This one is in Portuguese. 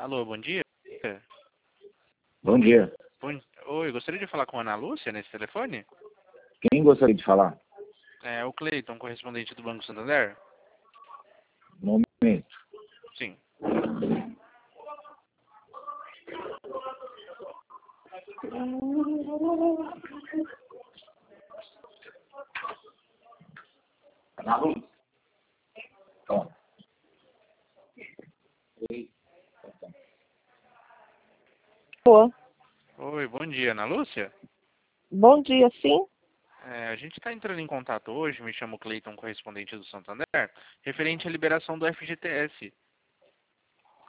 Alô, bom dia. Bom dia. Oi, gostaria de falar com a Ana Lúcia nesse telefone? Quem gostaria de falar? É o Cleiton, correspondente do Banco Santander? Um momento. Sim. Ana Lúcia. Toma. Boa. Oi, bom dia, Ana Lúcia. Bom dia, sim. A gente está entrando em contato hoje, me chamo Cleiton, correspondente do Santander, referente à liberação do FGTS.